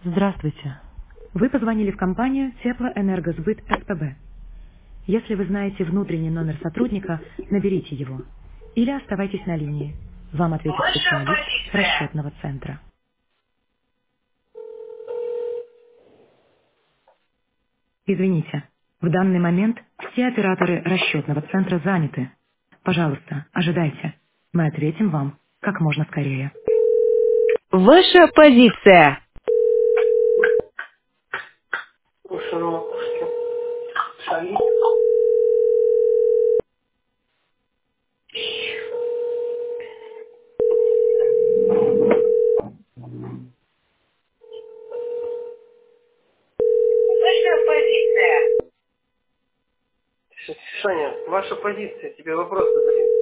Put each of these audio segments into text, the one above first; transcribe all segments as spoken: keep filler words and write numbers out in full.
Здравствуйте. Вы позвонили в компанию Теплоэнергосбыт СПБ. Если вы знаете внутренний номер сотрудника, наберите его. Или оставайтесь на линии. Вам ответит Ваша специалист с позиция. расчетного центра. Извините, в данный момент все операторы расчетного центра заняты. Пожалуйста, ожидайте. Мы ответим вам как можно скорее. Ваша позиция. Уши на макушке. Шали. Ваша позиция. Ш- Шаня, ваша позиция. Тебе вопрос задают.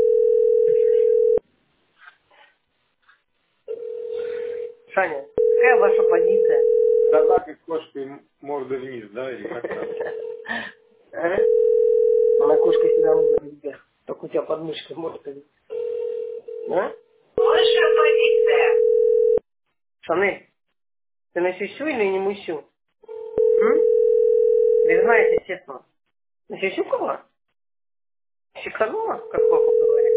Шаня, какая ваша позиция? Да так и кошкой мордой вниз, да, или как там? А? Она кошка всегда может вверх. Только у тебя под мышкой может быть. А? Ваша позиция. Шанель, ты на сюсю или не мусю? М? Признаетесь честно. На сюсю кого? Щеканула, как папа говорит?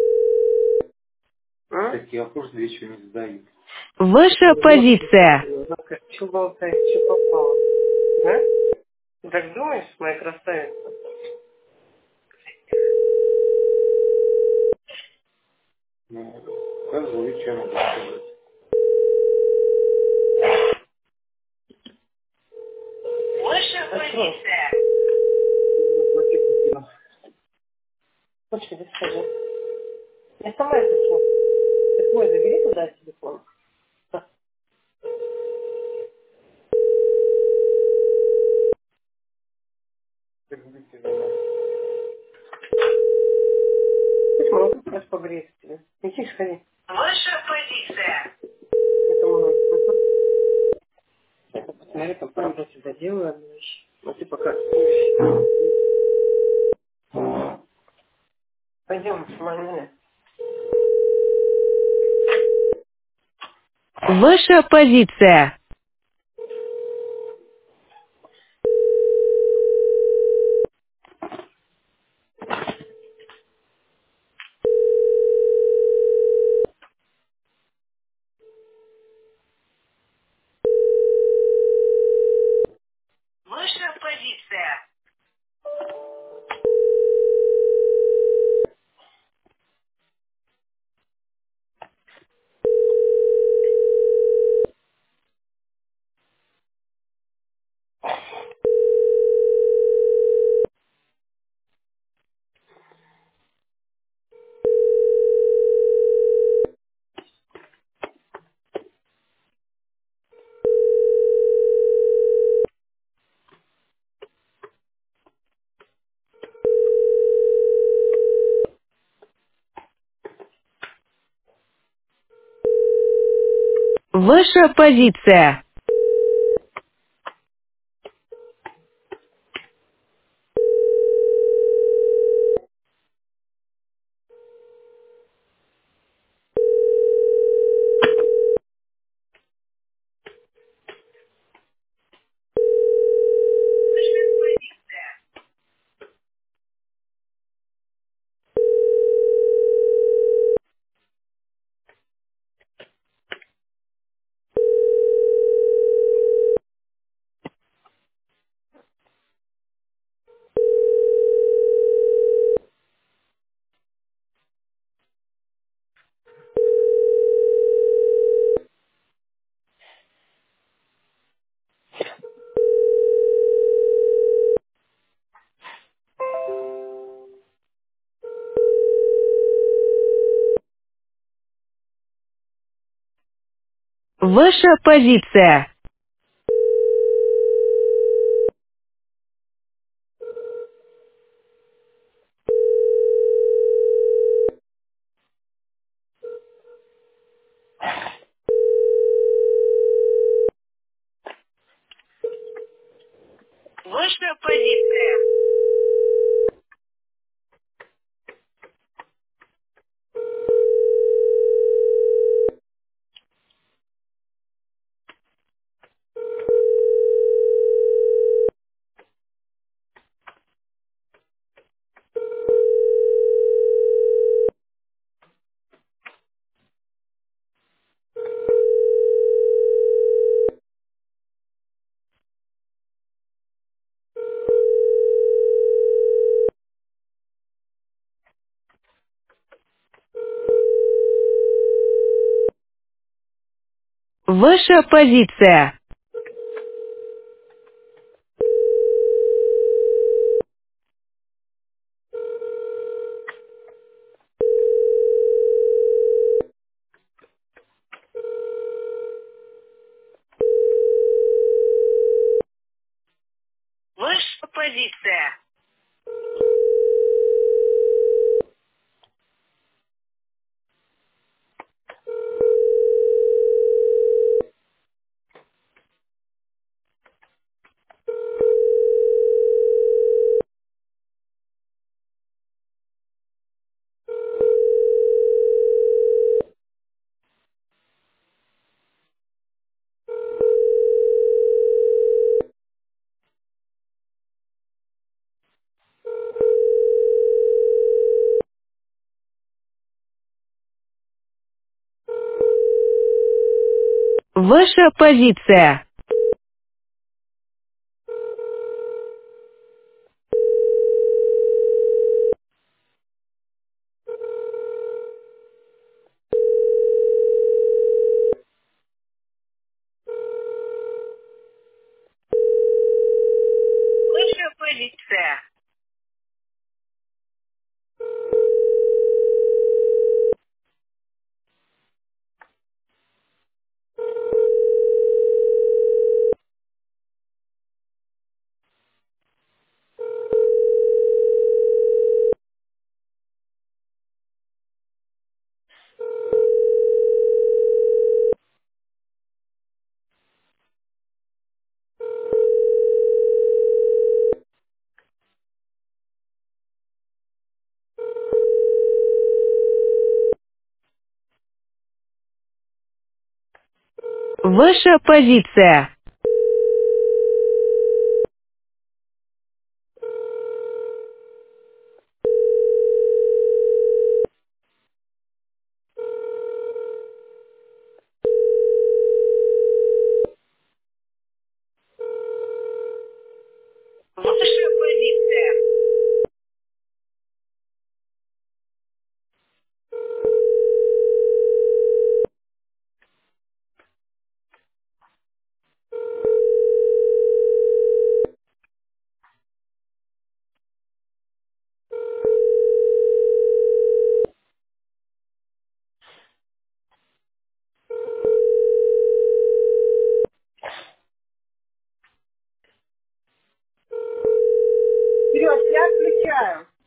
А? Такие вопросы вечером не задают. Ваша позиция. Что болтает, что попало? Да? Ты так думаешь, моя красавица? Ну, козлы, что я могу сказать? Ваша позиция. Почему ты скажи? Я сама это все. Ты мой забери туда телефон. Да. Как будете меня? Пусть мама как раз побреет тебе. Иди, сходи. Ваша позиция. Это мой. Это посмотри, там по работе доделаю одну вещь. Ну ты пока. Пойдем, маме. Ваша позиция. Ваша позиция. Ваша позиция. Ваша позиция. Ваша позиция. Ваша позиция. Ваша позиция. Ваша позиция. Ваша позиция. Ваша позиция. Ваша позиция. Вперед, я отключаю.